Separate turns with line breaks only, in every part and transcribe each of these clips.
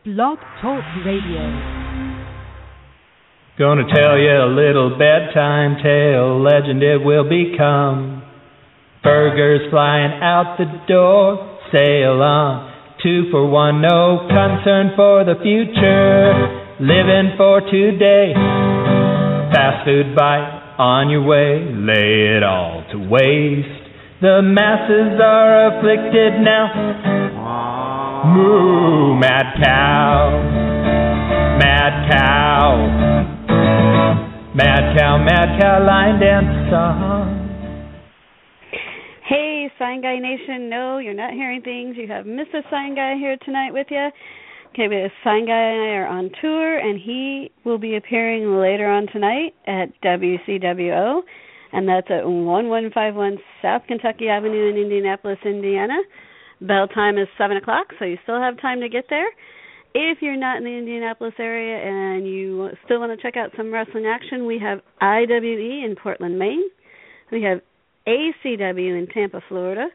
Blog Talk Radio.
Gonna tell you a little bedtime tale, legend it will become. Burgers flying out the door, sail on, 2 for 1, no concern for the future, living for today. Fast food bite on your way, lay it all to waste. The masses are afflicted now. Moo, mad cow, mad cow, mad cow, mad cow, line dance song.
Hey, Sign Guy Nation, no, you're not hearing things. You have Mr. Sign Guy here tonight with you. Okay, but Sign Guy and I are on tour, and he will be appearing later on tonight at WCWO, and that's at 1151 South Kentucky Avenue in Indianapolis, Indiana. Bell time is 7 o'clock, so you still have time to get there. If you're not in the Indianapolis area and you still want to check out some wrestling action, we have IWE in Portland, Maine. We have ACW in Tampa, Florida.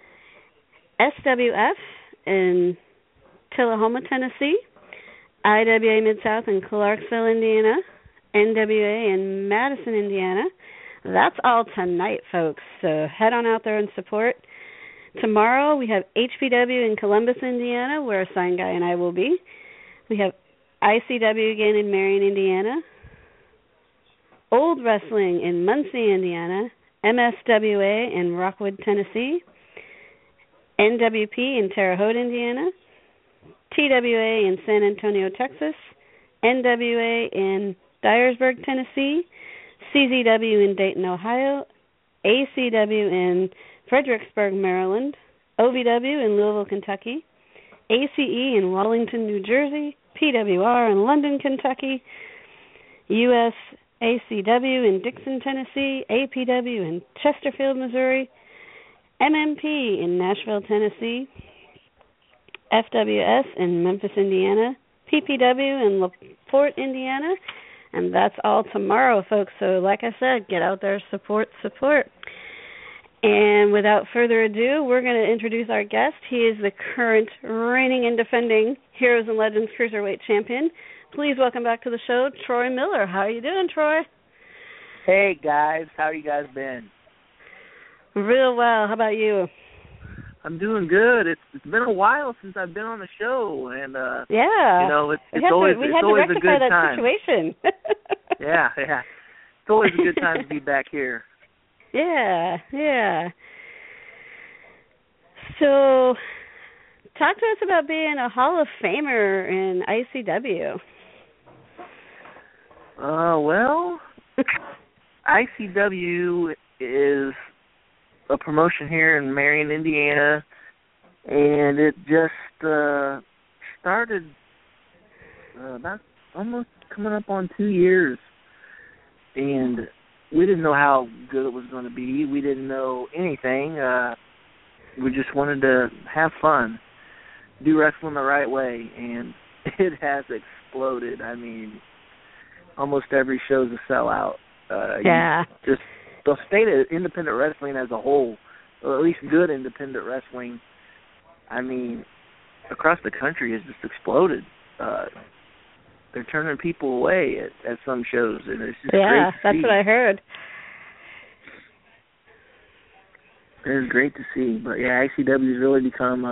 SWF in Tullahoma, Tennessee. IWA Mid-South in Clarksville, Indiana. NWA in Madison, Indiana. That's all tonight, folks, so head on out there and support. Tomorrow we have HPW in Columbus, Indiana, where Sign Guy and I will be. We have ICW again in Marion, Indiana. Old Wrestling in Muncie, Indiana. MSWA in Rockwood, Tennessee. NWP in Terre Haute, Indiana. TWA in San Antonio, Texas. NWA in Dyersburg, Tennessee. CZW in Dayton, Ohio. ACW in Fredericksburg, Maryland. OVW in Louisville, Kentucky. ACE in Wallington, New Jersey. PWR in London, Kentucky. US ACW in Dixon, Tennessee. APW in Chesterfield, Missouri. MMP in Nashville, Tennessee. FWS in Memphis, Indiana. PPW in LaPorte, Indiana. And that's all tomorrow, folks. So like I said, get out there, support. And without further ado, we're going to introduce our guest. He is the current reigning and defending Heroes and Legends Cruiserweight Champion. Please welcome back to the show, Troy Miller. How are you doing, Troy?
Hey, guys. How you guys been?
Real well. How about you?
I'm doing good. It's been a while since I've been on the show, and
yeah,
you know, it's always a good time.
Situation.
yeah. It's always a good time to be back here.
Yeah. So, talk to us about being a Hall of Famer in ICW.
Well, ICW is a promotion here in Marion, Indiana, and it just started about almost coming up on 2 years, and we didn't know how good it was going to be. We didn't know anything. We just wanted to have fun, do wrestling the right way, and it has exploded. I mean, almost every show's a sellout.
Yeah.
Just the state of independent wrestling as a whole, or at least good independent wrestling, I mean, across the country has just exploded. They're turning people away at some shows, and it's just great to
that's
see.
what I heard.
It's great to see, but yeah, ICW has really become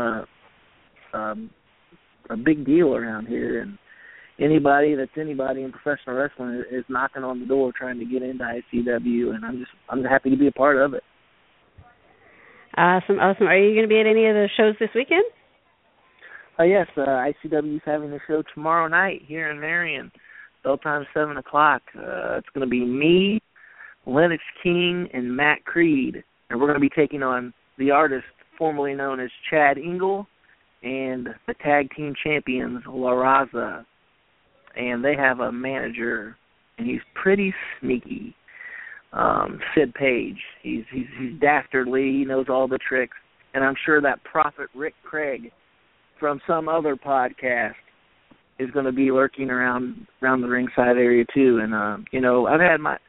a big deal around here, and anybody in professional wrestling is knocking on the door trying to get into ICW, and I'm happy to be a part of it.
Awesome. Are you going to be at any of the shows this weekend?
Yes, ICW is having a show tomorrow night here in Marion. Bell time 7 o'clock. It's going to be me, Lennox King, and Matt Creed. And we're going to be taking on the artist formerly known as Chad Engel and the tag team champions, La Raza. And they have a manager, and he's pretty sneaky, Sid Page. He's dastardly. He knows all the tricks. And I'm sure that prophet Rick Craig from some other podcast is going to be lurking around the ringside area too. And you know, I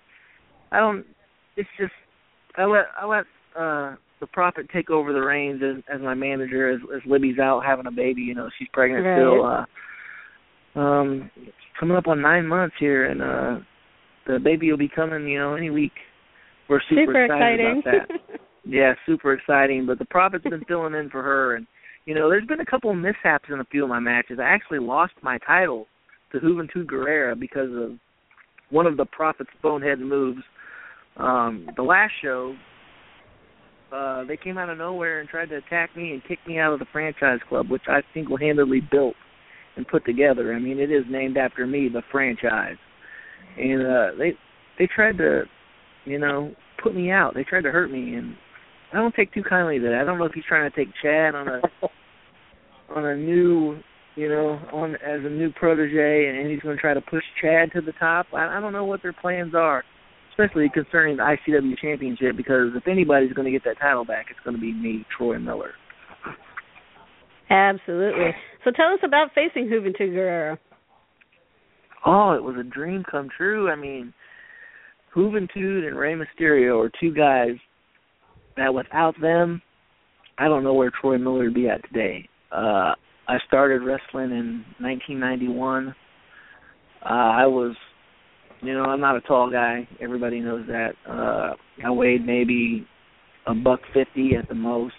let the prophet take over the reins as my manager as Libby's out having a baby. You know, she's pregnant
right.
still. coming up on 9 months here, and the baby will be coming, any week. We're super excited
exciting.
about that. Yeah, super exciting. But the Prophet's been filling in for her, and there's been a couple of mishaps in a few of my matches. I actually lost my title to Juventud Guerrera because of one of the Prophet's bonehead moves. The last show, they came out of nowhere and tried to attack me and kick me out of the franchise club, which I single-handedly built and put together. I mean, it is named after me, the franchise. And they tried to, put me out. They tried to hurt me, and I don't take too kindly to that. I don't know if he's trying to take Chad on a new, as a new protege, and he's going to try to push Chad to the top. I don't know what their plans are, especially concerning the ICW Championship, because if anybody's going to get that title back, it's going to be me, Troy Miller.
Absolutely. So tell us about facing Juventud Guerrera.
Oh, it was a dream come true. I mean, Juventud and Rey Mysterio are two guys that without them, I don't know where Troy Miller would be at today. I started wrestling in 1991. I was, I'm not a tall guy. Everybody knows that. I weighed maybe $150 at the most.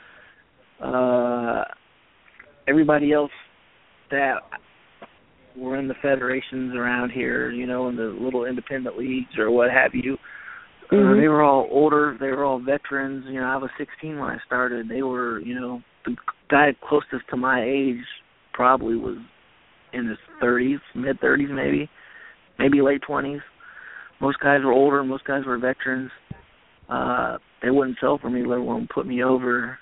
Everybody else that were in the federations around here, in the little independent leagues or what have you, they were all older. They were all veterans. I was 16 when I started. They were, the guy closest to my age probably was in his 30s, mid-30s maybe late 20s. Most guys were older. Most guys were veterans. They wouldn't sell for me, let alone put me over.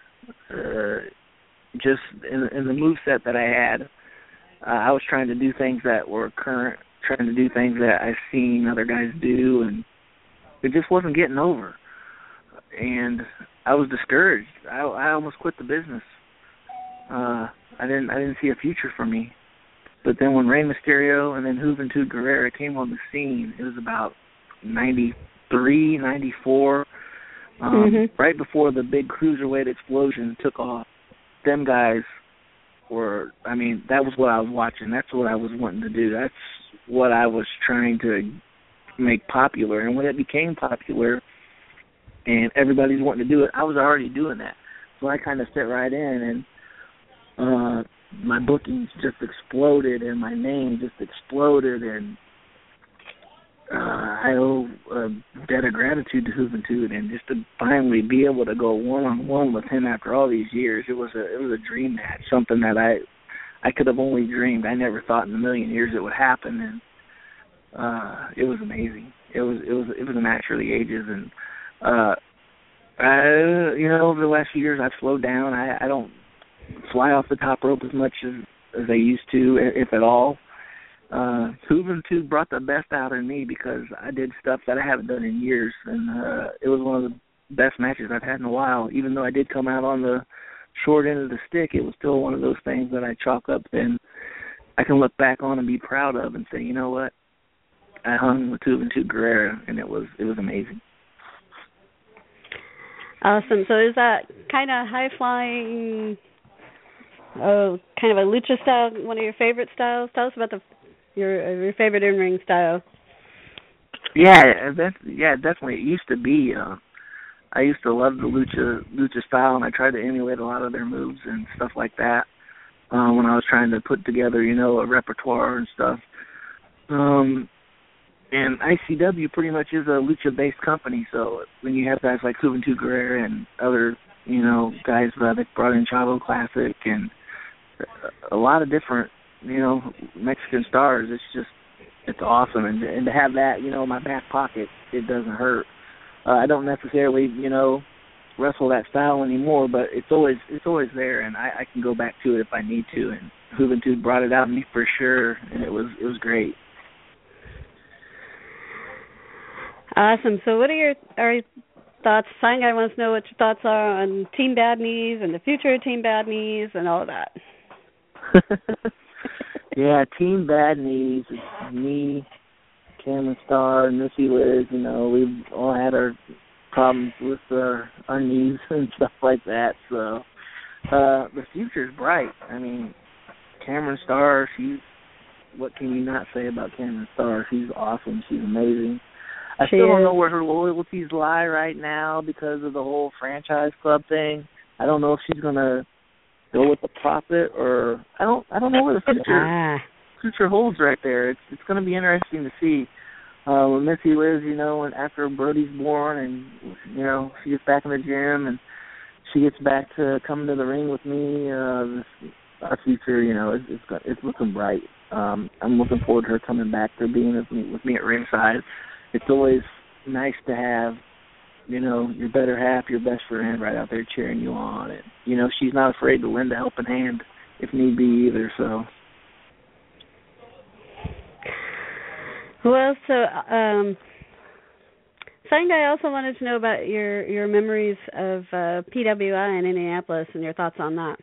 Just in the moveset that I had, I was trying to do things that were current, trying to do things that I've seen other guys do, and it just wasn't getting over. And I was discouraged. I almost quit the business. I didn't see a future for me. But then when Rey Mysterio and then Juventud Guerrera came on the scene, it was about 93, 94, right before the big cruiserweight explosion took off. Them guys were, that was what I was watching. That's what I was wanting to do. That's what I was trying to make popular. And when it became popular and everybody's wanting to do it, I was already doing that. So I kind of fit right in, and my bookings just exploded and my name just exploded, and I owe a debt of gratitude to Juventud, and just to finally be able to go one-on-one with him after all these years, it was a dream match, something that I could have only dreamed. I never thought in a million years it would happen, and it was amazing. It was a match for the ages, and over the last few years I've slowed down. I don't fly off the top rope as much as I used to, if at all. Juventud brought the best out in me because I did stuff that I haven't done in years, and it was one of the best matches I've had in a while. Even though I did come out on the short end of the stick, it was still one of those things that I chalk up and I can look back on and be proud of and say, you know what, I hung with Juventud Guerrera, and it was amazing.
Awesome. So is that kind of high-flying, kind of a lucha style, one of your favorite styles? Tell us about your favorite in-ring style.
Yeah, definitely. It used to be. I used to love the lucha style, and I tried to emulate a lot of their moves and stuff like that when I was trying to put together, a repertoire and stuff. And ICW pretty much is a lucha-based company, so when you have guys like Juventud Guerrera and other, guys that brought in Chavo Classic and a lot of different, Mexican stars, it's awesome. And to have that, in my back pocket, it doesn't hurt. I don't necessarily, wrestle that style anymore, but it's always there, and I can go back to it if I need to. And Juventud brought it out in me for sure, and it was great.
Awesome. So what are your thoughts? Sign Guy wants to know what your thoughts are on Team Bad Knees and the future of Team Bad Knees and all of that.
Yeah, Team Bad Knees. It's me, Cameron Starr, Missy Liz. We've all had our problems with our knees and stuff like that. So the future's bright. Cameron Starr, she's what can you not say about Cameron Starr? She's awesome. She's amazing. I still don't know where her loyalties lie right now because of the whole franchise club thing. I don't know if she's gonna go with the profit or I don't know where the future holds right there. It's gonna be interesting to see. When Missy lives, and after Brody's born and she gets back in the gym and she gets back to coming to the ring with me, our future, it's looking bright. I'm looking forward to her coming back to being with me at ringside. It's always nice to have, your better half, your best friend right out there cheering you on. And, she's not afraid to lend a helping hand if need be either, so.
Well, so, Sign Guy also wanted to know about your memories of PWI in Indianapolis and your thoughts on that.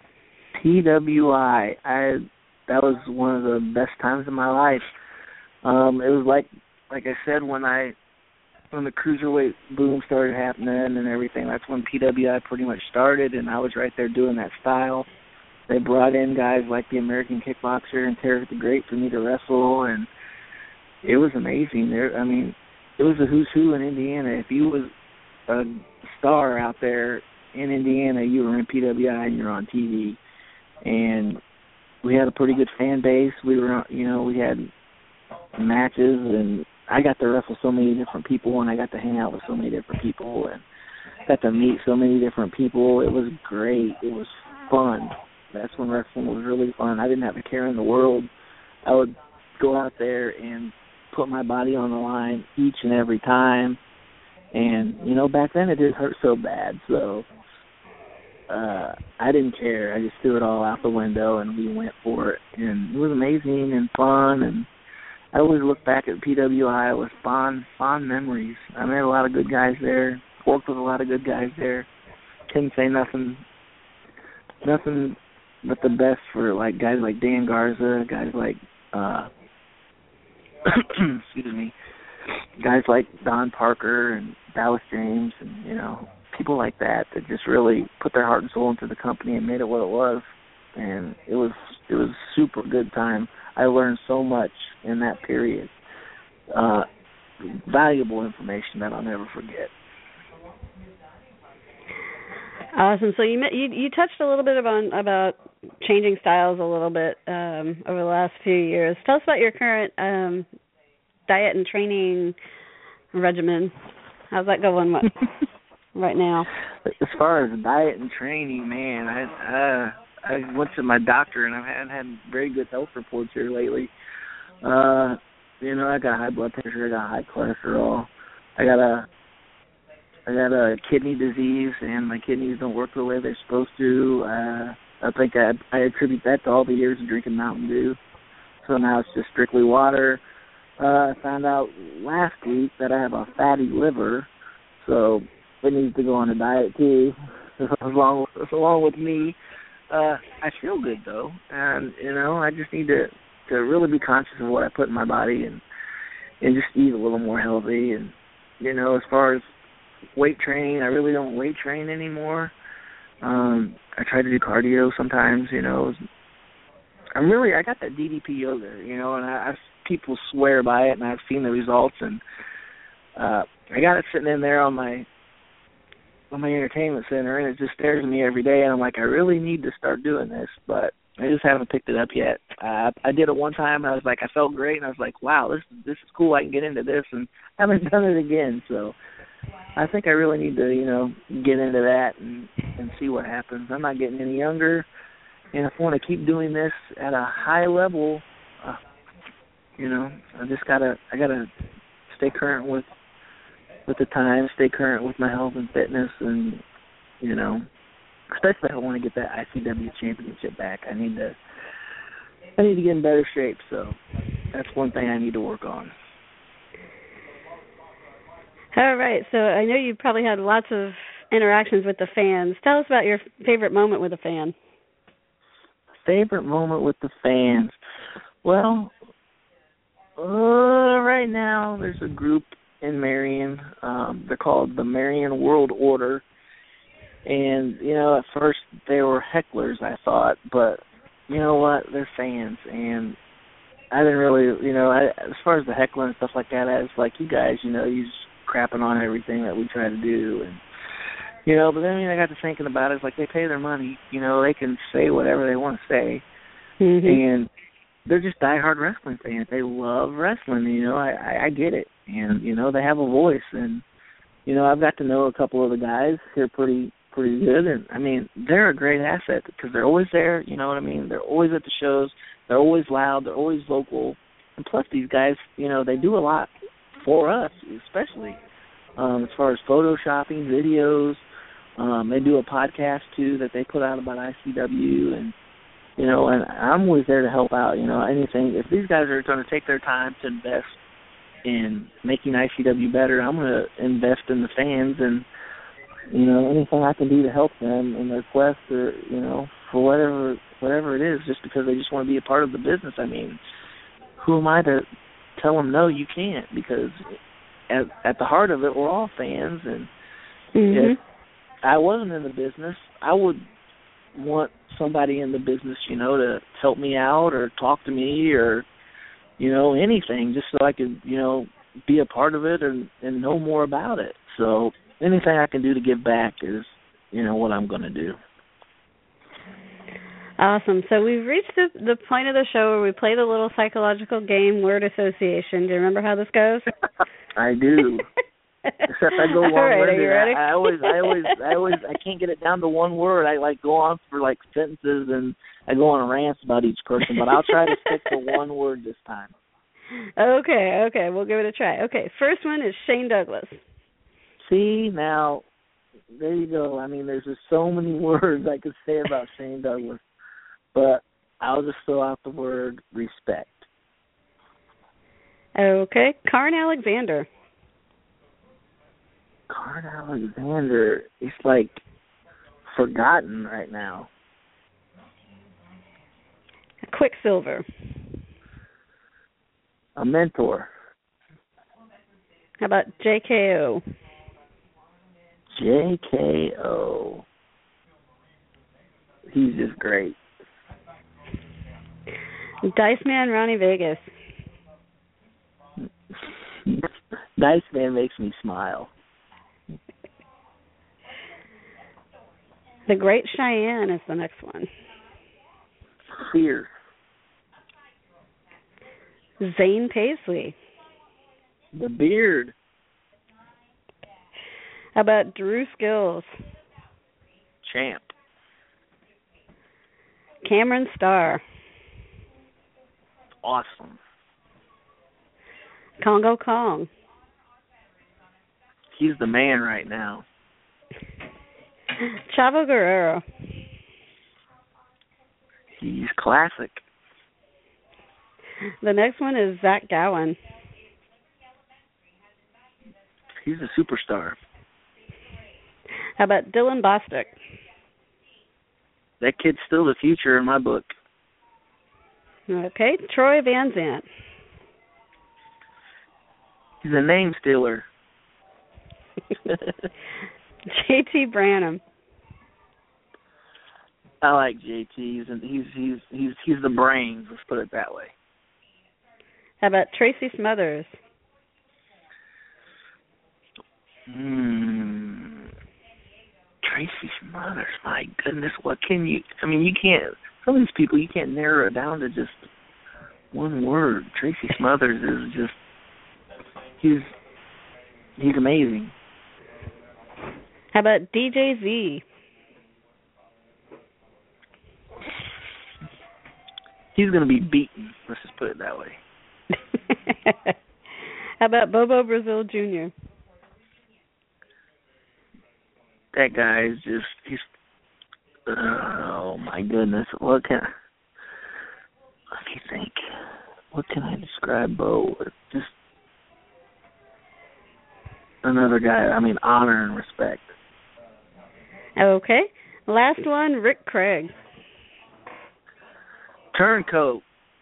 PWI, that was one of the best times of my life. It was like I said, when the cruiserweight boom started happening and everything, that's when PWI pretty much started, and I was right there doing that style. They brought in guys like the American Kickboxer and Tarek the Great for me to wrestle, and it was amazing. It was a who's who in Indiana. If you was a star out there in Indiana, you were in PWI and you're on TV. And we had a pretty good fan base. We were, we had matches, and I got to wrestle so many different people, and I got to hang out with so many different people, and got to meet so many different people. It was great. It was fun. That's when wrestling was really fun. I didn't have a care in the world. I would go out there and put my body on the line each and every time. And, back then it didn't hurt so bad, so I didn't care. I just threw it all out the window, and we went for it. And it was amazing and fun, and I always look back at PWI with fond memories. I met a lot of good guys there, worked with a lot of good guys there. Couldn't say nothing but the best for guys like Dan Garza, guys like excuse me, guys like Don Parker and Dallas James, and people like that just really put their heart and soul into the company and made it what it was. And it was super good time. I learned so much in that period. Valuable information that I'll never forget.
Awesome. So you touched a little bit about changing styles a little bit over the last few years. Tell us about your current diet and training regimen. How's that going right now?
As far as diet and training, man, I went to my doctor, and I haven't had very good health reports here lately. I got high blood pressure, I got high cholesterol, I got a kidney disease, and my kidneys don't work the way they're supposed to. I think I attribute that to all the years of drinking Mountain Dew. So now it's just strictly water. I found out last week that I have a fatty liver, so it needs to go on a diet too, along with me. I feel good though, and I just need to really be conscious of what I put in my body and just eat a little more healthy. And as far as weight training, I really don't weight train anymore. I try to do cardio sometimes. I got that DDP yoga, and people swear by it, and I've seen the results, and I got it sitting in there on my entertainment center, and it just stares at me every day, and I'm like, I really need to start doing this, but I just haven't picked it up yet. I did it one time, and I was like, I felt great, and I was like, wow, this is cool, I can get into this, and I haven't done it again, so I think I really need to, get into that and see what happens. I'm not getting any younger, and if I want to keep doing this at a high level, I gotta stay current with the times, stay current with my health and fitness, and especially if I want to get that ICW championship back, I need to get in better shape. So that's one thing I need to work on.
All right. So I know you probably had lots of interactions with the fans. Tell us about your favorite moment with a fan.
Favorite moment with the fans? Well, right now there's a group in Marion. They're called the Marion World Order. And, at first they were hecklers, I thought. But you know what? They're fans. And I didn't really, as far as the heckling and stuff like that, it's like you guys, you just crapping on everything that we try to do, and but then I got to thinking about it. It's like they pay their money, they can say whatever they want to say, and they're just diehard wrestling fans. They love wrestling, I get it, and they have a voice, and I've got to know a couple of the guys. They're pretty good, and I mean they're a great asset because they're always there. You know what I mean? They're always at the shows. They're always loud. They're always vocal, and plus these guys, they do a lot for us, especially as far as photoshopping, videos. They do a podcast too that they put out about ICW, and and I'm always there to help out. Anything if these guys are going to take their time to invest in making ICW better, I'm going to invest in the fans and. Anything I can do to help them in their quest or, for whatever it is, just because they just want to be a part of the business. I mean, who am I to tell them no, you can't? Because at the heart of it, we're all fans. And if I wasn't in the business, I would want somebody in the business, to help me out or talk to me or, anything, just so I could, be a part of it and know more about it. So anything I can do to give back is, what I'm going to do.
Awesome. So we've reached the point of the show where we play the little psychological game, word association. Do you remember how this goes?
I do. Except I go long-winded.
All right, are you ready?
I can't get it down to one word. I go on for like sentences and I go on rants about each person, but I'll try to stick to one word this time.
Okay, we'll give it a try. Okay, first one is Shane Douglas.
See, now, there you go. I mean, there's just so many words I could say about Shane Douglas, but I'll just throw out the word respect.
Okay, Karn Alexander.
Karn Alexander is like forgotten right now.
Quicksilver.
A mentor.
How about JKO?
JKO. He's just great.
Dice Man Ronnie Vegas.
Dice Man makes me smile.
The Great Cheyenne is the next one.
Fierce.
Zane Paisley.
The Beard.
How about Drew Skills?
Champ.
Cameron Starr.
Awesome.
Congo Kong.
He's the man right now.
Chavo Guerrero.
He's classic.
The next one is Zach Gowen.
He's a superstar.
How about Dylan Bostic?
That kid's still the future in my book.
Okay, Troy Van Zant.
He's a name stealer.
JT Branham.
I like JT. He's the brains. Let's put it that way.
How about Tracy Smothers?
Tracy Smothers. My goodness, what can you? I mean, you can't. Some of these people you can't narrow it down to just one word. Tracy Smothers is just. He's amazing.
How about DJ Z?
He's going to be beaten. Let's just put it that way.
How about Bobo Brazil Jr.?
That guy is just, he's, oh my goodness. Let me think. What can I describe Bo with? Just another guy, I mean, honor and respect.
Okay. Last one, Rick Craig.
Turncoat.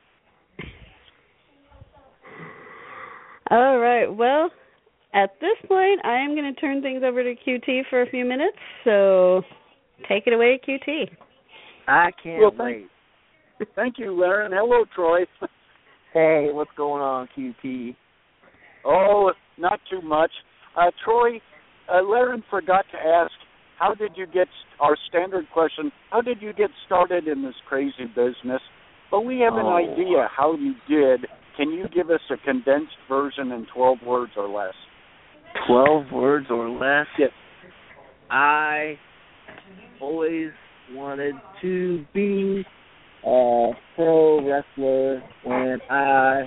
All right. Well, at this point, I am going to turn things over to QT for a few minutes. So take it away, QT.
I can't wait.
Thank you, Larry, and hello, Troy. Hey, what's going on, QT?
Oh, not too much. Troy, Laren forgot to ask, how did you get, our standard question, how did you get started in this crazy business? But we have an idea how you did. Can you give us a condensed version in 12 words or less?
12 words or less?
Yes.
I always wanted to be a pro wrestler when I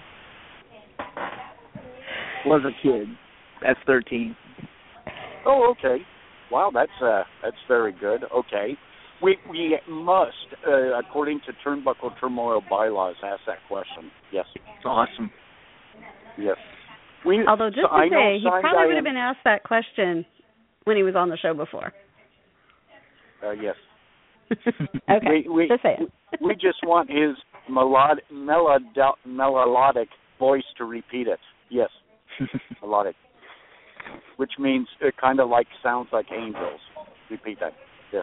was a kid. That's 13.
Oh, okay. Wow, that's very good. Okay. We must, according to Turnbuckle Turmoil bylaws, ask that question. Yes.
Awesome.
Yes.
Although, just to say, he probably would have been asked that question when he was on the show before.
Yes.
Okay, just say it.
We just want his melodic voice to repeat it. Yes. Melodic. Which means it kind of like sounds like angels. Repeat that. Yes.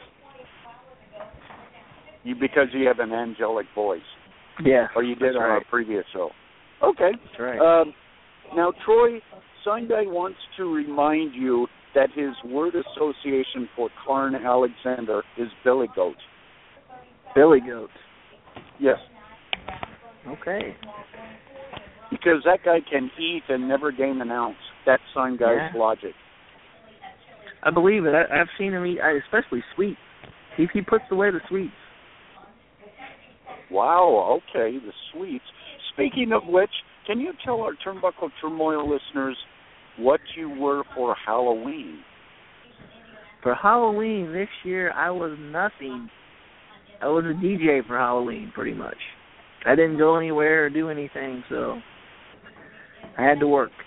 Because you have an angelic voice.
Yeah.
Or you did on our previous show. Okay.
That's right.
Now, Troy, Sunday wants to remind you that his word association for Karn Alexander is Billy Goat.
Billy Goat.
Yes.
Okay.
Because that guy can eat and never gain an ounce. That's some guy's logic.
I believe it. I've seen him eat, especially sweets. He puts away the sweets.
Wow, okay, the sweets. Speaking of which, can you tell our Turnbuckle Turmoil listeners what you were for Halloween?
For Halloween this year, I was nothing. I was a DJ for Halloween, pretty much. I didn't go anywhere or do anything, so I had to work.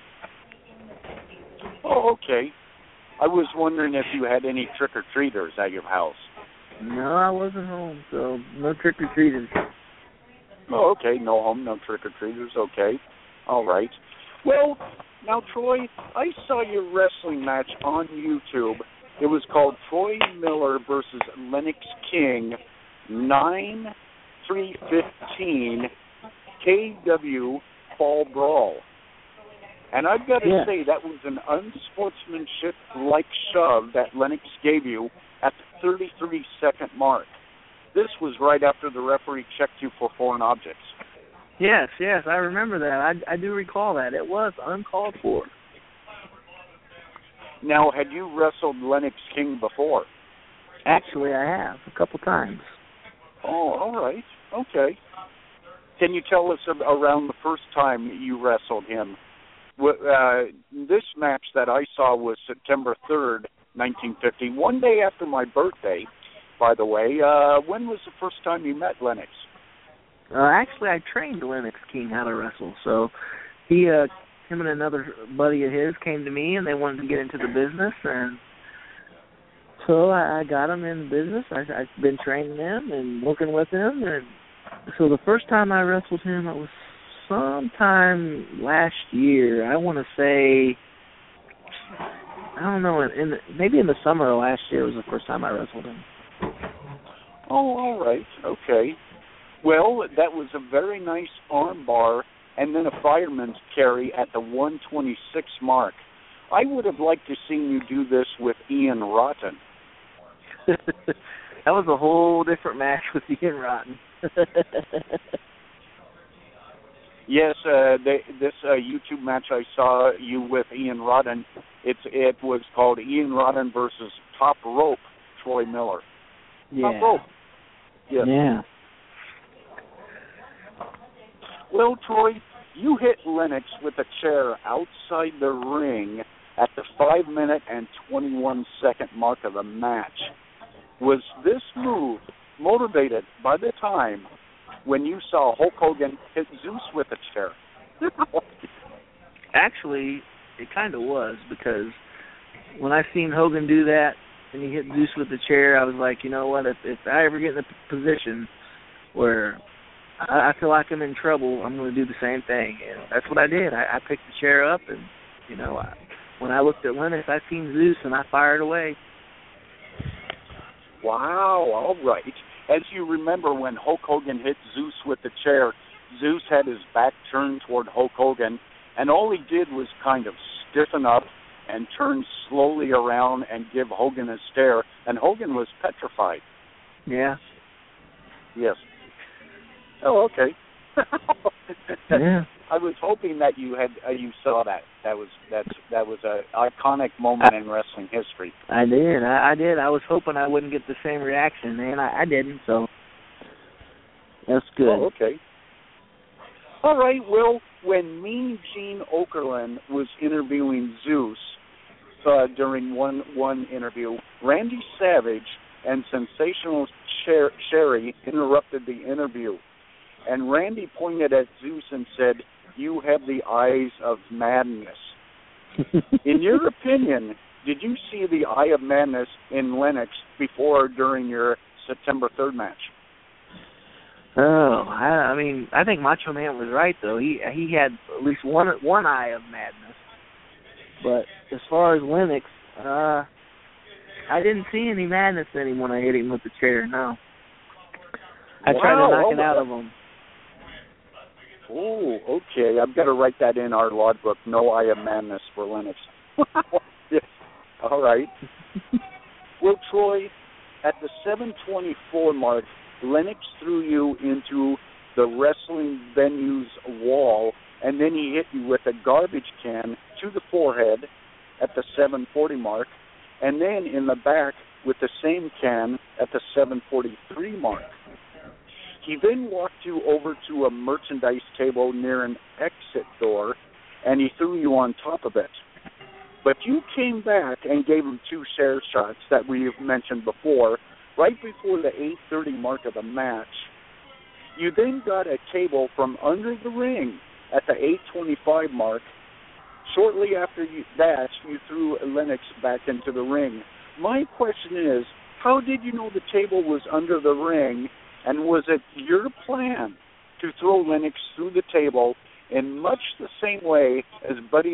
Oh, okay. I was wondering if you had any trick-or-treaters at your house.
No, I wasn't home, so no trick-or-treaters.
Oh, okay. No home, no trick-or-treaters. Okay. All right. Well, now, Troy, I saw your wrestling match on YouTube. It was called Troy Miller versus Lennox King, 9/3/15 KW Fall Brawl. And I've got to say, that was an unsportsmanship-like shove that Lennox gave you at the 33-second mark. This was right after the referee checked you for foreign objects.
Yes, I remember that. I do recall that. It was uncalled for.
Now, had you wrestled Lennox King before?
Actually, I have, a couple times.
Oh, all right. Okay. Can you tell us around the first time you wrestled him? This match that I saw was September 3rd, 1950, one day after my birthday, by the way. When was the first time you met Lennox?
Actually, I trained Lennox King how to wrestle. So him and another buddy of his came to me, and they wanted to get into the business, and so I got him in the business. I've been training him and working with him, and so the first time I wrestled him, it was sometime last year. I want to say, I don't know, maybe in the summer of last year was the first time I wrestled him.
Oh, all right. Okay. Well, that was a very nice arm bar and then a fireman's carry at the 126 mark. I would have liked to seen you do this with Ian Rotten.
That was a whole different match with Ian Rotten.
Yes, this YouTube match I saw you with Ian Rotten, it was called Ian Rotten versus Top Rope Troy Miller.
Yeah.
Top Rope. Yes.
Yeah.
Well, Troy, you hit Lennox with a chair outside the ring at the 5-minute and 21-second mark of the match. Was this move motivated by the time when you saw Hulk Hogan hit Zeus with a chair?
Actually, it kind of was, because when I seen Hogan do that and he hit Zeus with the chair, I was like, you know what, if I ever get in a position where I feel like I'm in trouble, I'm going to do the same thing. And that's what I did. I picked the chair up, and, when I looked at Lennox, I seen Zeus, and I fired away.
Wow, all right. As you remember, when Hulk Hogan hit Zeus with the chair, Zeus had his back turned toward Hulk Hogan, and all he did was kind of stiffen up and turn slowly around and give Hogan a stare, and Hogan was petrified.
Yeah.
Yes. Oh, okay.
Yeah.
I was hoping that you saw that. That was an iconic moment in wrestling history.
I did. I did. I was hoping I wouldn't get the same reaction, man. I didn't, so that's good.
Oh, okay. All right. Well, when Mean Gene Okerlund was interviewing Zeus during one interview, Randy Savage and Sensational Sherry interrupted the interview, and Randy pointed at Zeus and said, "You have the eyes of madness." In your opinion, did you see the eye of madness in Lennox before or during your September 3rd match?
Oh, I mean, I think Macho Man was right though. He had at least one eye of madness. But as far as Lennox, I didn't see any madness in him when I hit him with the chair. No, I tried to knock it out of him.
Oh, okay. I've got to write that in our logbook. No eye of madness for Lennox. Yes. All right. Well, Troy, at the 7:24 mark, Lennox threw you into the wrestling venue's wall, and then he hit you with a garbage can to the forehead at the 7:40 mark, and then in the back with the same can at the 7:43 mark. He then walked you over to a merchandise table near an exit door, and he threw you on top of it. But you came back and gave him 2 chair shots that we've mentioned before, right before the 8:30 mark of the match. You then got a table from under the ring at the 8:25 mark. Shortly after that, you threw Lennox back into the ring. My question is, how did you know the table was under the ring, and was it your plan to throw Lennox through the table in much the same way as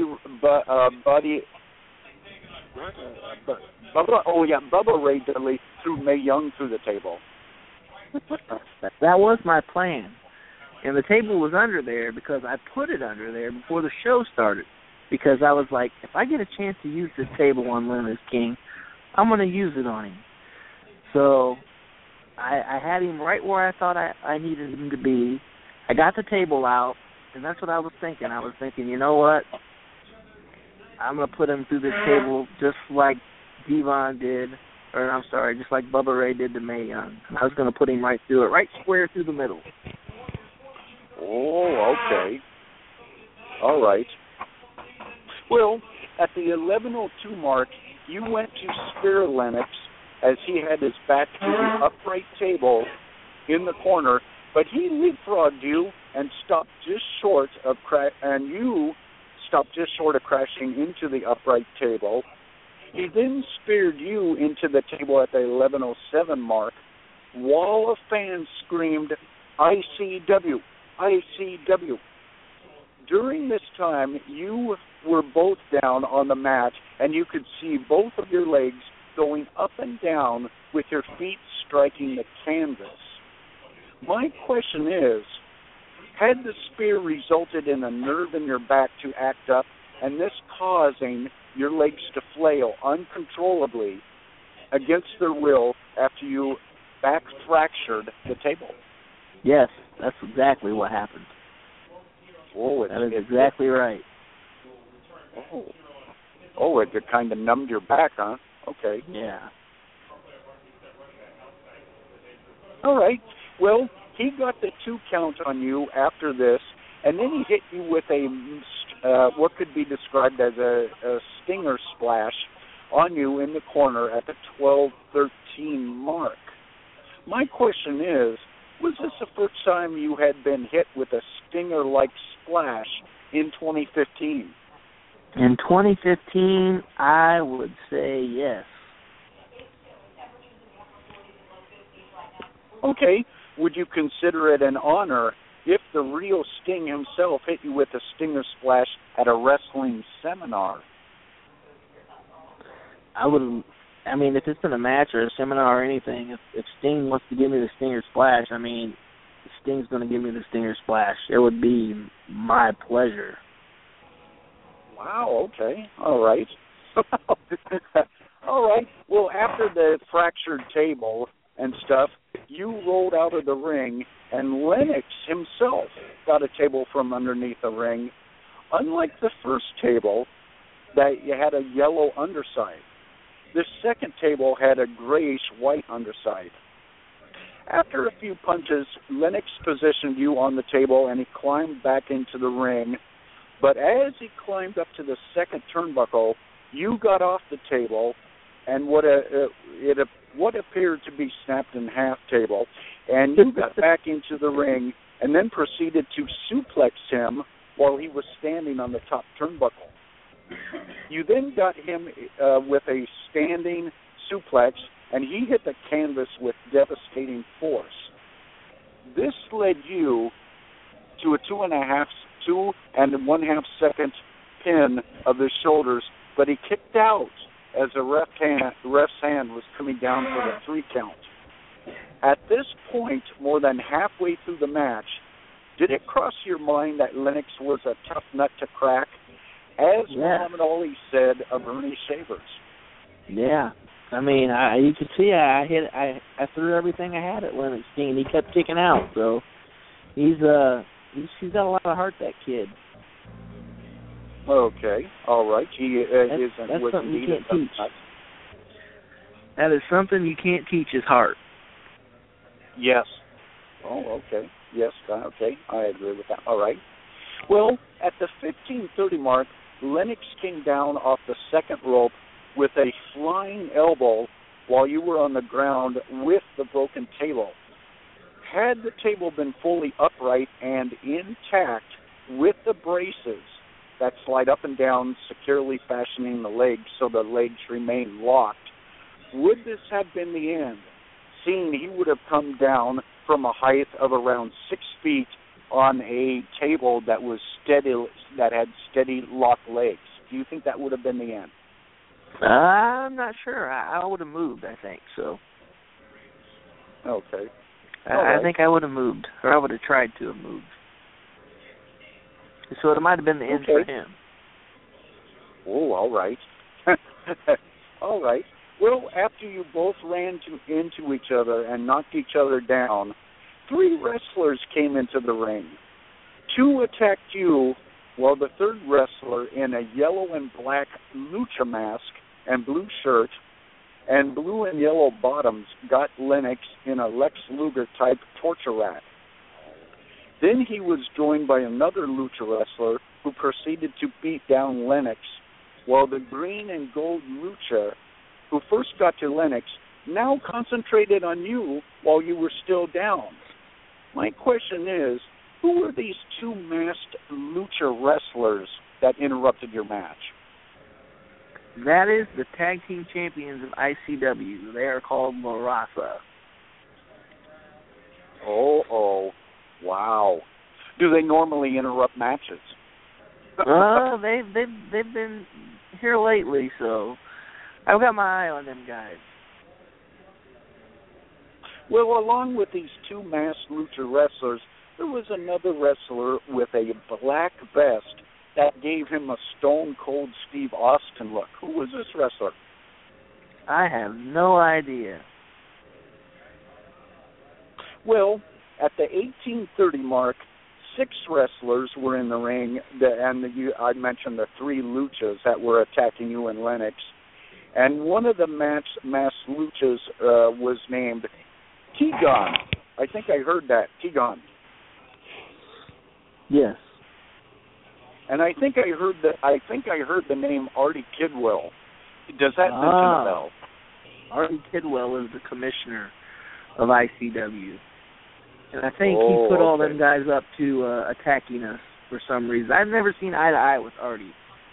Bubba Ray Dudley threw Mae Young through the table?
That was my plan. And the table was under there because I put it under there before the show started. Because I was like, if I get a chance to use this table on Lennox King, I'm going to use it on him. So I had him right where I thought I needed him to be. I got the table out, and that's what I was thinking. I was thinking, you know what? I'm going to put him through this table just like Devon did, or I'm sorry, just like Bubba Ray did to Mae Young. I was going to put him right through it, right square through the middle.
Oh, okay. All right. Well, at the 11:02 mark, you went to spear Lennox as he had his back to the upright table in the corner, but he leapfrogged you and stopped just short of crashing into the upright table. He then speared you into the table at the 11:07 mark, while a fan screamed, "ICW, ICW." During this time, you were both down on the mat, and you could see both of your legs going up and down with your feet striking the canvas. My question is, had the spear resulted in a nerve in your back to act up, and this causing your legs to flail uncontrollably against their will after you back fractured the table?
Yes, that's exactly what happened.
Oh,
that is exactly right.
Oh, it kind of numbed your back, huh? Okay.
Yeah.
All right. Well, he got the 2 count on you after this, and then he hit you with a what could be described as a stinger splash on you in the corner at the 12:13 mark. My question is, was this the first time you had been hit with a stinger-like splash in 2015?
In 2015, I would say yes.
Okay. Would you consider it an honor if the real Sting himself hit you with a stinger splash at a wrestling seminar?
I would. I mean, if it's in a match or a seminar or anything, if Sting wants to give me the stinger splash, I mean, Sting's going to give me the Stinger Splash, it would be my pleasure.
Wow, okay. All right. All right. Well, after the fractured table and stuff, you rolled out of the ring, and Lennox himself got a table from underneath the ring. Unlike the first table, that you had a yellow underside, the second table had a grayish-white underside. After a few punches, Lennox positioned you on the table, and he climbed back into the ring. But as he climbed up to the second turnbuckle, you got off the table, and what appeared to be snapped in half table, and you got back into the ring, and then proceeded to suplex him while he was standing on the top turnbuckle. You then got him with a standing suplex, and he hit the canvas with devastating force. This led you to a 2 1/2 second pin of his shoulders, but he kicked out as the ref's hand was coming down for the 3 count. At this point, more than halfway through the match, did it cross your mind that Lennox was a tough nut to crack, as Muhammad Ali said of Ernie Shavers?
Yeah. I mean, you can see I threw everything I had at Lennox King, and he kept kicking out. So he's got a lot of heart, that kid.
Okay, all right. He
that's something you can't teach. That is something you can't teach, is heart.
Yes. Oh, okay. Yes. Okay. I agree with that. All right. Well, at the 15:30 mark, Lennox came down off the second rope with a flying elbow while you were on the ground with the broken table. Had the table been fully upright and intact with the braces that slide up and down, securely fastening the legs so the legs remain locked, would this have been the end? Seeing he would have come down from a height of around 6 feet on a table that was that had steady locked legs. Do you think that would have been the end?
I'm not sure. I would have moved, I think, so.
Okay.
I think I would have moved, or I would have tried to have moved. So it might have been the end for him.
Oh, all right. All right. Well, after you both ran into each other and knocked each other down, 3 wrestlers came into the ring. 2 attacked you, while the third wrestler in a yellow and black lucha mask and blue shirt and blue and yellow bottoms got Lennox in a Lex Luger-type torture rack. Then he was joined by another lucha wrestler who proceeded to beat down Lennox, while the green and gold lucha, who first got to Lennox, now concentrated on you while you were still down. My question is, who were these 2 masked lucha wrestlers that interrupted your match?
That is the tag team champions of ICW. They are called La Raza.
Oh, wow. Do they normally interrupt matches?
They've been here lately, so I've got my eye on them guys.
Well, along with these 2 masked lucha wrestlers, there was another wrestler with a black vest that gave him a stone-cold Steve Austin look. Who was this wrestler?
I have no idea.
Well, at the 18:30 mark, 6 wrestlers were in the ring, I mentioned the 3 luchas that were attacking you and Lennox, and one of the masked luchas was named T-Gon. I think I heard that, T-Gon.
Yes.
And I think I heard the name Artie Kidwell. Does that mention a bell?
Artie Kidwell is the commissioner of ICW. And I think he put all them guys up to attacking us for some reason. I've never seen eye to eye with Artie.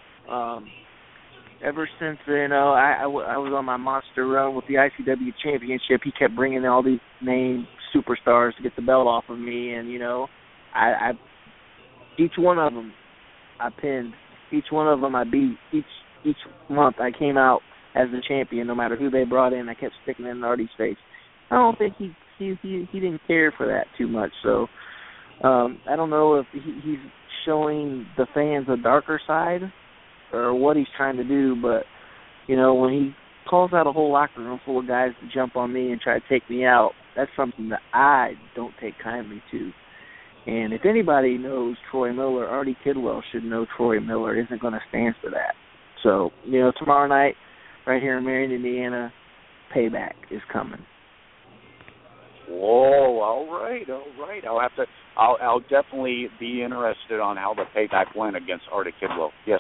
Ever since, I was on my monster run with the ICW championship, he kept bringing all these named superstars to get the belt off of me. And, I each one of them I pinned. Each one of them I beat. Each month I came out as the champion, no matter who they brought in. I kept sticking in Artie's face. I don't think he he didn't care for that too much. So I don't know if he's showing the fans a darker side or what he's trying to do, but when he calls out a whole locker room full of guys to jump on me and try to take me out, that's something that I don't take kindly to. And if anybody knows Troy Miller, Artie Kidwell should know Troy Miller isn't going to stand for that. So, tomorrow night, right here in Marion, Indiana, payback is coming.
Whoa! All right. I'll definitely be interested on how the payback went against Artie Kidwell. Yes.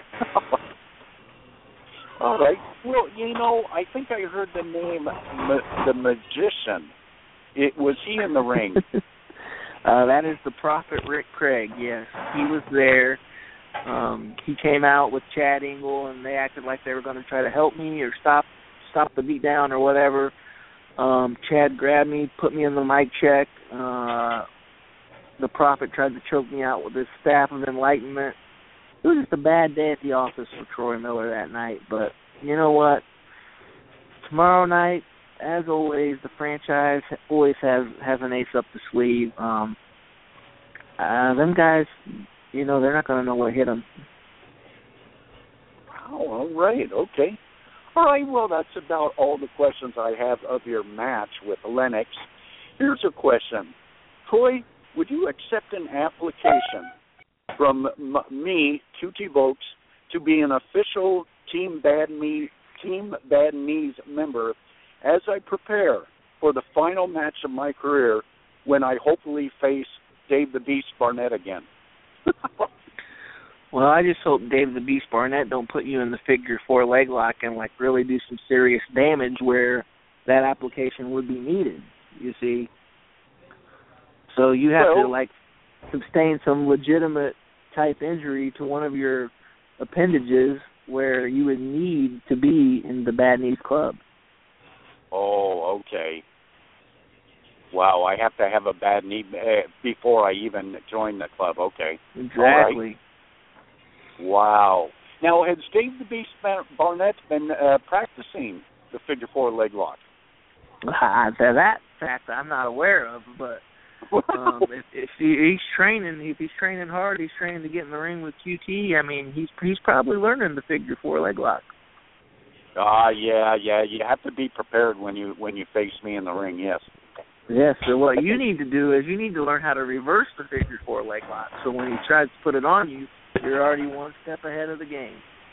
All right. Well, I think I heard the name the Magician. Was he in the ring?
That is the Prophet Rick Craig. Yes, he was there. He came out with Chad Engel, and they acted like they were going to try to help me or stop the beatdown or whatever. Chad grabbed me, put me in the mic check. The Prophet tried to choke me out with his staff of enlightenment. It was just a bad day at the office for Troy Miller that night. But you know what? Tomorrow night, as always, the franchise always has an ace up the sleeve. Them guys, they're not going to know what hit them.
Oh, all right, okay. All right, well, that's about all the questions I have of your match with Lennox. Here's a question. Troy, would you accept an application from me, QT Vokes, to be an official Team Bad Knees member as I prepare for the final match of my career when I hopefully face Dave the Beast Barnett again?
Well, I just hope Dave the Beast Barnett don't put you in the figure 4 leg lock and really do some serious damage where that application would be needed, you see. So you have to sustain some legitimate type injury to one of your appendages where you would need to be in the Bad Knees Club.
Oh, okay. Wow, I have to have a bad knee before I even join the club. Okay.
Exactly.
Right. Wow. Now, has Dave the Beast Barnett been practicing the figure 4 leg lock?
That fact I'm not aware of, but if he's training hard, he's training to get in the ring with QT. I mean, he's probably learning the figure 4 leg lock.
Yeah. You have to be prepared when you face me in the ring. Yes.
Yes. So what you need to do is you need to learn how to reverse the figure 4 leg lock. So when he tries to put it on you, you're already one step ahead of the game.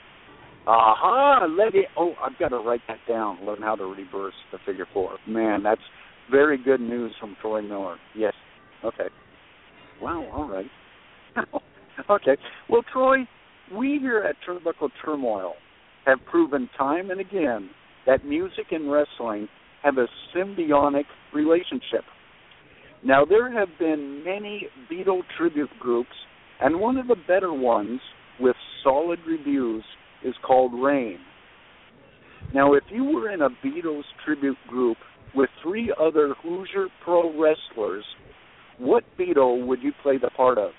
I've got to write that down. Learn how to reverse the figure 4. Man, that's very good news from Troy Miller. Yes. Okay. Wow. All right. Okay. Well, Troy, we here at Turnbuckle Turmoil have proven time and again that music and wrestling have a symbiotic relationship. Now, there have been many Beatle tribute groups, and one of the better ones with solid reviews is called Rain. Now, if you were in a Beatles tribute group with 3 other Hoosier pro wrestlers, what Beatle would you play the part of?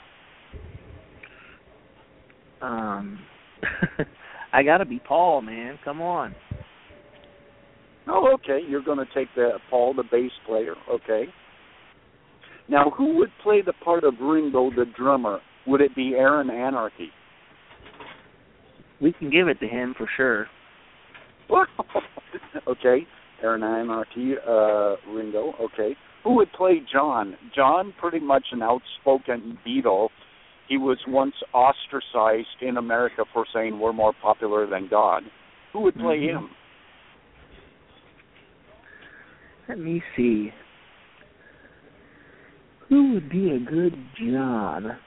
I got to be Paul, man. Come on.
Oh, okay. You're going to take Paul, the bass player. Okay. Now, who would play the part of Ringo, the drummer? Would it be Aaron Anarchy?
We can give it to him for sure.
Okay. Aaron Anarchy, Ringo. Okay. Who would play John? John, pretty much an outspoken Beatle. He was once ostracized in America for saying we're more popular than God. Who would play him?
Let me see. Who would be a good John?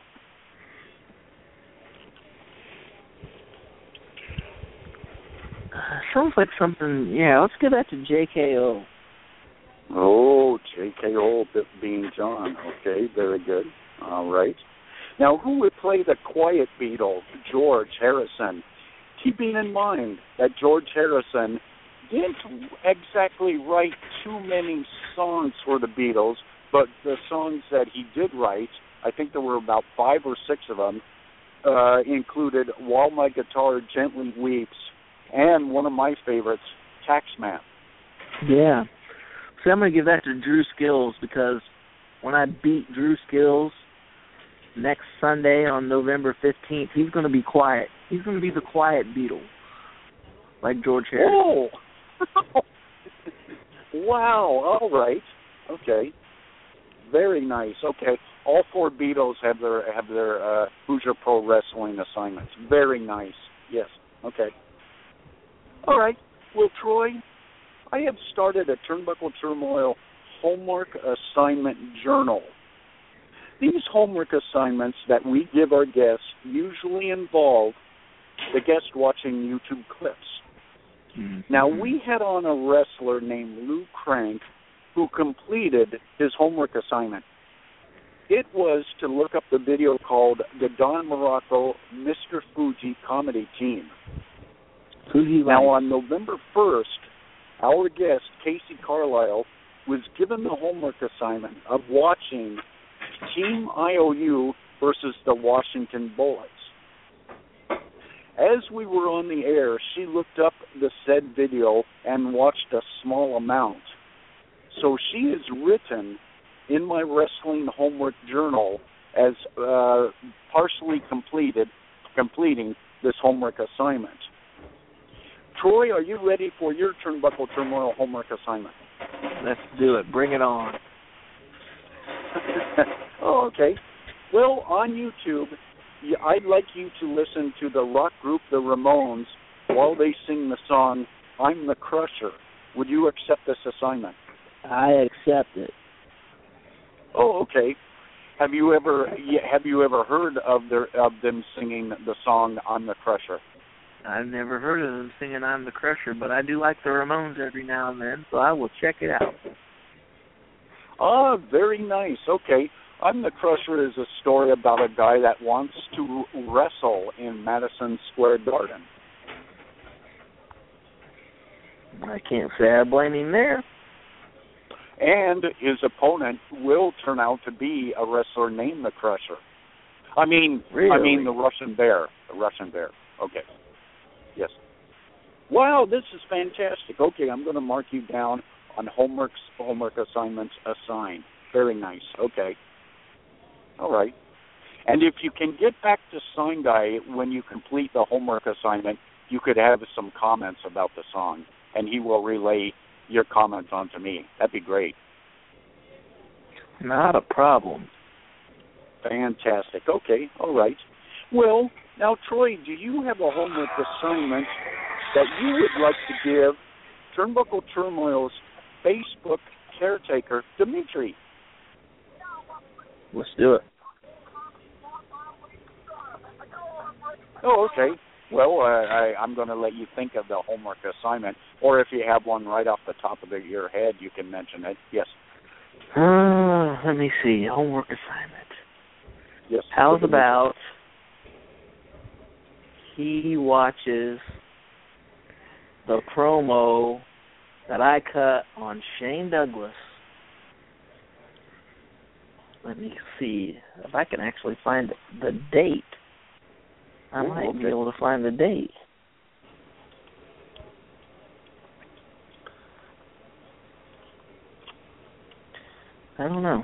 Sounds like something. Yeah, let's give that to JKO.
Oh, JKO being John. Okay, very good. All right. Now, who would play the quiet Beatle, George Harrison? Keeping in mind that George Harrison didn't exactly write too many songs for the Beatles, but the songs that he did write, I think there were about 5 or 6 of them, included While My Guitar Gently Weeps and one of my favorites, Taxman.
Yeah. See, I'm going to give that to Drew Skills, because when I beat Drew Skills next Sunday on November 15th, he's going to be quiet. He's going to be the quiet Beatle, like George Harrison.
Oh! Wow, all right. Okay. Very nice. Okay. All 4 Beatles have their Hoosier Pro Wrestling assignments. Very nice. Yes. Okay. All right. Well, Troy, I have started a Turnbuckle Turmoil homework assignment journal. These homework assignments that we give our guests usually involve the guest watching YouTube clips. Mm-hmm. Now, we had on a wrestler named Lou Crank who completed his homework assignment. It was to look up the video called the Don Morocco Mr. Fuji Comedy Team. Now, on November 1st, our guest, Casey Carlisle, was given the homework assignment of watching Team IOU versus the Washington Bullets. As we were on the air, she looked up the said video and watched a small amount. So she is written in my wrestling homework journal as partially completing this homework assignment. Troy, are you ready for your Turnbuckle Turmoil homework assignment?
Let's do it. Bring it on.
Oh, okay. Well, on YouTube, I'd like you to listen to the rock group The Ramones while they sing the song I'm the Crusher. Would you accept this assignment?
I accept it.
Oh, okay. Have you ever heard of them singing the song I'm the Crusher?
I've never heard of them singing I'm the Crusher, but I do like the Ramones every now and then, so I will check it out.
Ah, very nice. Okay. I'm the Crusher is a story about a guy that wants to wrestle in Madison Square Garden.
I can't say I blame him there.
And his opponent will turn out to be a wrestler named the Crusher. I mean the Russian Bear. The Russian Bear. Okay. Yes. Wow, this is fantastic. Okay, I'm going to mark you down on homework assignments assigned. Very nice. Okay. All right. And if you can get back to Sign Guy when you complete the homework assignment, you could have some comments about the song, and he will relay your comments on to me. That'd be great.
Not a problem.
Fantastic. Okay. All right. Well, now, Troy, do you have a homework assignment that you would like to give Turnbuckle Turmoil's Facebook caretaker, Dimitri?
Let's do it.
Oh, okay. Well, I'm going to let you think of the homework assignment, or if you have one right off the top of your head, you can mention it. Yes.
Let me see. Homework assignment.
Yes.
How's about he watches the promo that I cut on Shane Douglas. Let me see if I can actually find the date. I might be able to find the date. I don't know.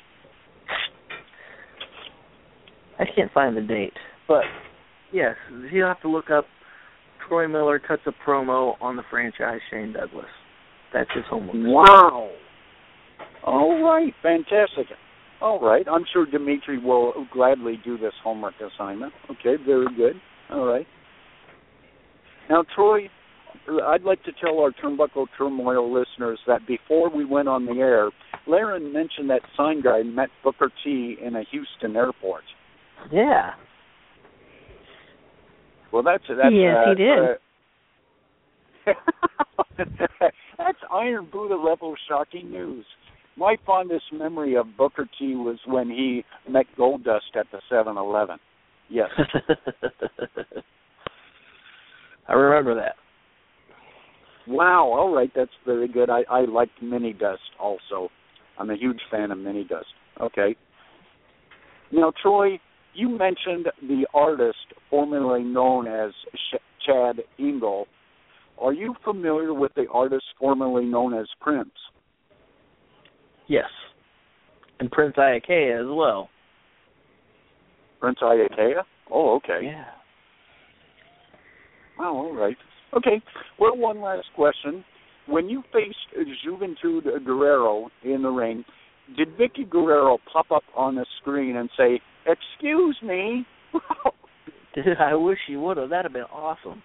I can't find the date. But, yes, you'll have to look up Troy Miller cuts a promo on the franchise Shane Douglas. That's his homework.
Wow. All right. Fantastic. All right. I'm sure Dimitri will gladly do this homework assignment. Okay, very good. All right. Now, Troy, I'd like to tell our Turnbuckle Turmoil listeners that before we went on the air, Laren mentioned that Sign Guy met Booker T in a Houston airport.
Yeah.
Well, that's
yes, he did.
That's Iron Buddha level shocking news. My fondest memory of Booker T was when he met Goldust at the 7-Eleven. Yes.
I remember that.
Wow, all right, that's very good. I liked Mini Dust also. I'm a huge fan of Mini Dust. Okay. Now, Troy, you mentioned the artist formerly known as Chad Engel. Are you familiar with the artist formerly known as Prince?
Yes. And Prince Iakea as well.
Prince Iakea? Oh, okay.
Yeah.
Oh, all right. Okay. Well, one last question. When you faced Juventud Guerrero in the ring, did Vicky Guerrero pop up on the screen and say, "Excuse me"?
Dude, I wish you would have. That'd have been awesome.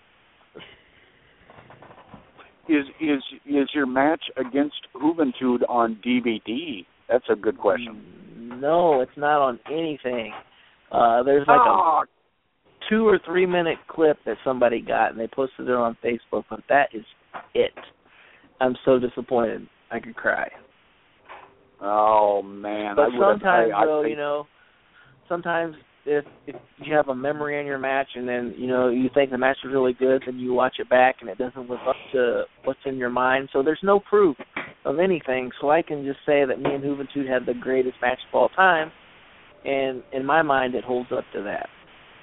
Is your match against Juventud on DVD? That's a good question.
No, it's not on anything. There's like a 2 or 3 minute clip that somebody got, and they posted it on Facebook, but that is it. I'm so disappointed. I could cry.
Oh, man.
But sometimes, though, you know, sometimes if you have a memory in your match and then, you know, you think the match was really good, then you watch it back and it doesn't live up to what's in your mind. So there's no proof of anything. So I can just say that me and Juventud had the greatest match of all time, and in my mind it holds up to that.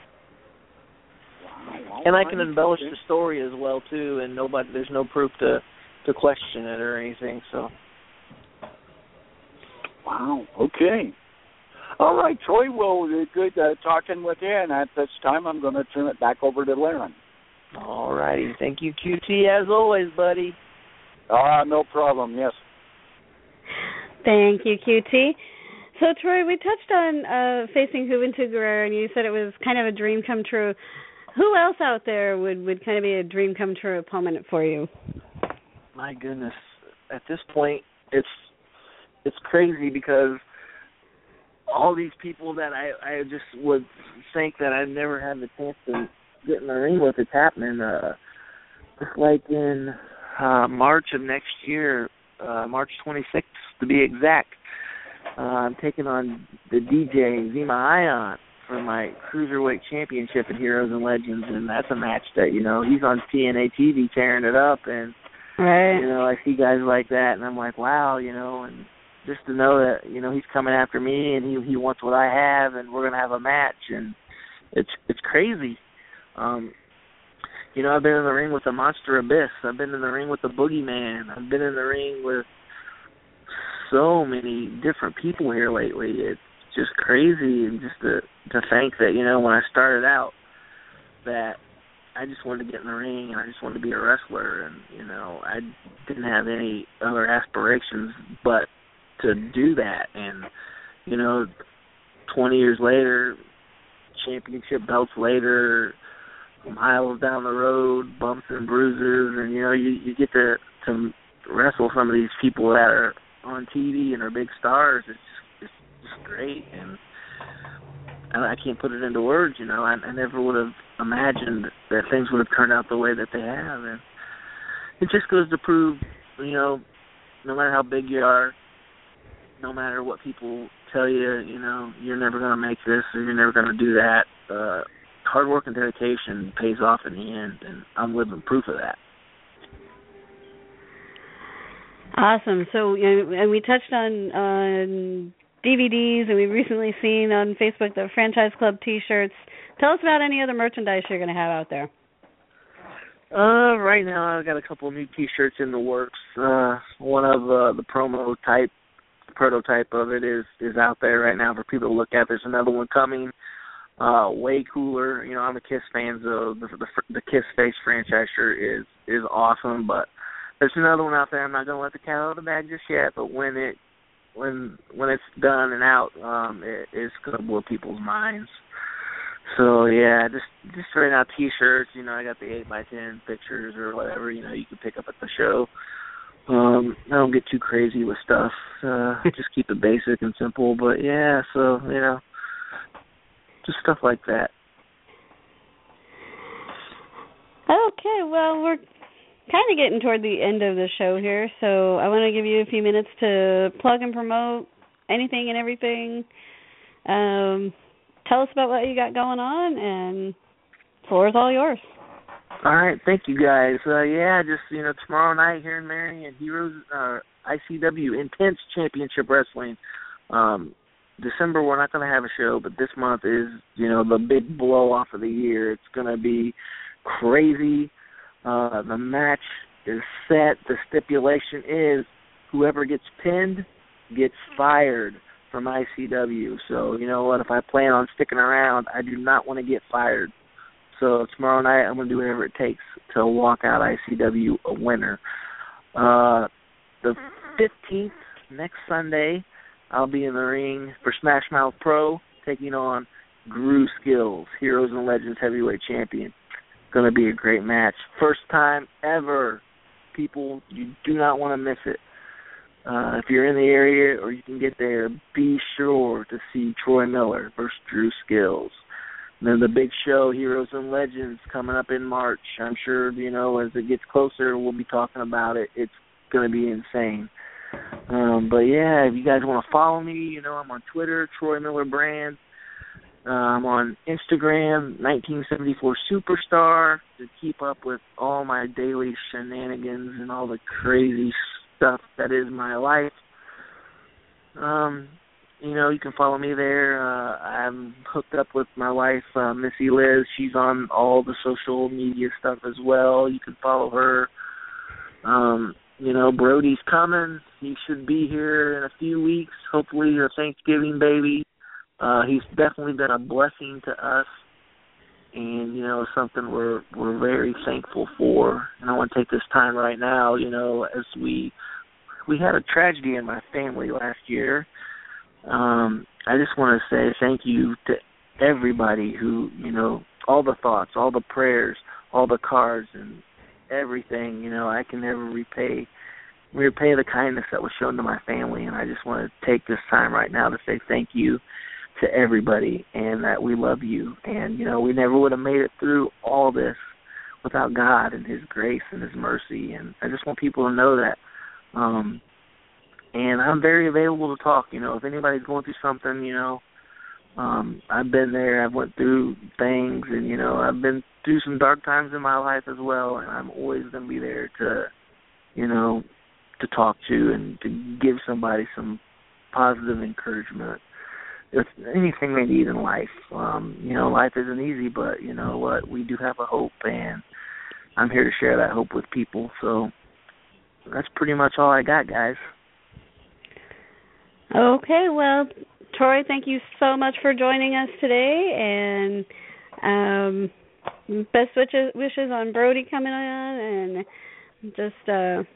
Wow.
And I can embellish the story as well, too, and there's no proof to question it or anything, so.
Wow, okay. All right, Troy, well, good talking with you, and at this time I'm going to turn it back over to Laren.
All righty. Thank you, QT, as always, buddy.
No problem, yes.
Thank you, QT. So, Troy, we touched on facing Juventud Guerrero, and you said it was kind of a dream come true. Who else out there would kind of be a dream come true opponent for you?
My goodness. At this point, it's crazy because all these people that I just would think that I've never had the chance to get in the ring with, it's happening. Just like in March of next year, March 26th to be exact, I'm taking on the DJ Zema Ion for my Cruiserweight Championship at Heroes and Legends, and that's a match that, you know, he's on TNA TV tearing it up, and,
right.
You know, I see guys like that, and I'm like, wow, you know, and just to know that, you know, he's coming after me and he wants what I have and we're gonna have a match, and it's crazy. You know, I've been in the ring with the Monster Abyss, I've been in the ring with the Boogeyman, I've been in the ring with so many different people here lately. It's just crazy, and just to think that, you know, when I started out that I just wanted to get in the ring and I just wanted to be a wrestler, and, you know, I didn't have any other aspirations but to do that. And, you know, 20 years later, championship belts later, miles down the road, bumps and bruises, and, you know, you get to wrestle some of these people that are on TV and are big stars. It's just great, and I can't put it into words, you know. I never would have imagined that things would have turned out the way that they have, and it just goes to prove, you know, no matter how big you are, no matter what people tell you, you know, you're never going to make this or you're never going to do that. Hard work and dedication pays off in the end, and I'm living proof of that.
Awesome. So, and we touched on DVDs, and we've recently seen on Facebook the Franchise Club T-shirts. Tell us about any other merchandise you're going to have out there.
Right now I've got a couple of new T-shirts in the works. One of the prototype of it is out there right now for people to look at. There's another one coming, way cooler. You know, I'm a Kiss fan, so the Kiss Face franchise shirt is awesome, but there's another one out there. I'm not going to let the cat out of the bag just yet, but when it's done and out, it's going to blow people's minds. So, yeah, just right now T-shirts. You know, I got the 8x10 pictures or whatever, you know, you can pick up at the show. I don't get too crazy with stuff. Just keep it basic and simple. But, yeah, so, you know, just stuff like that.
Okay, well, we're kind of getting toward the end of the show here, so I want to give you a few minutes to plug and promote anything and everything. Tell us about what you got going on, and the floor is all yours.
All right, thank you guys. Yeah, just, you know, tomorrow night here in Marion, Heroes ICW Intense Championship Wrestling. December we're not going to have a show, but this month is, you know, the big blow off of the year. It's going to be crazy. The match is set. The stipulation is whoever gets pinned gets fired from ICW. So, you know what? If I plan on sticking around, I do not want to get fired. So tomorrow night, I'm going to do whatever it takes to walk out ICW a winner. The 15th, next Sunday, I'll be in the ring for Smash Mouth Pro, taking on Gru Skills, Heroes and Legends Heavyweight Champion. Going to be a great match. First time ever. People, you do not want to miss it. If you're in the area or you can get there, be sure to see Troy Miller versus Gru Skills. And then the big show, Heroes and Legends, coming up in March. I'm sure, you know, as it gets closer, we'll be talking about it. It's going to be insane. But, yeah, if you guys want to follow me, you know, I'm on Twitter, Troy Miller Brand. I'm on Instagram, 1974 Superstar, to keep up with all my daily shenanigans and all the crazy stuff that is my life. You know, you can follow me there. I'm hooked up with my wife, Missy Liz. She's on all the social media stuff as well. You can follow her. You know, Brody's coming. He should be here in a few weeks, hopefully a Thanksgiving baby. He's definitely been a blessing to us, and, you know, something we're very thankful for. And I want to take this time right now, you know, as we had a tragedy in my family last year. I just want to say thank you to everybody who, you know, all the thoughts, all the prayers, all the cards, and everything. You know, I can never repay the kindness that was shown to my family, and I just want to take this time right now to say thank you to everybody, and that we love you. And, you know, we never would have made it through all this without God and His grace and His mercy, and I just want people to know that. And I'm very available to talk. You know, if anybody's going through something, you know, I've been there. I've went through things, and, you know, I've been through some dark times in my life as well, and I'm always going to be there to, you know, to talk to and to give somebody some positive encouragement. It's anything they need in life. You know, life isn't easy, but you know what? We do have a hope, and I'm here to share that hope with people. So that's pretty much all I got, guys.
Okay, well, Troy, thank you so much for joining us today, and best wishes on Brody coming on, and just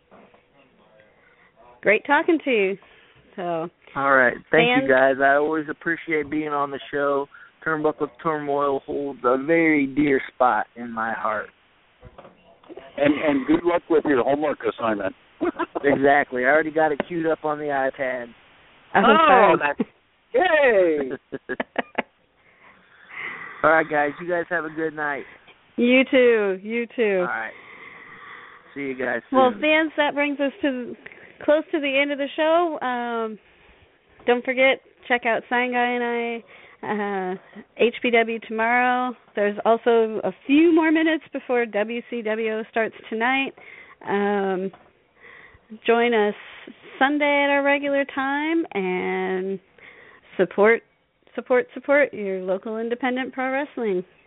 great talking to you. So.
All right. Thank you, guys. I always appreciate being on the show. Turnbuckle Turmoil holds a very dear spot in my heart.
And good luck with your homework assignment.
Exactly. I already got it queued up on the iPad.
Oh,
that's yay! All right, guys. You guys have a good night.
You too. You too.
All right. See you guys soon.
Well, fans, that brings us to close to the end of the show. Don't forget, check out Sign Guy and I, HPW tomorrow. There's also a few more minutes before WCW starts tonight. Join us Sunday at our regular time, and support your local independent pro wrestling.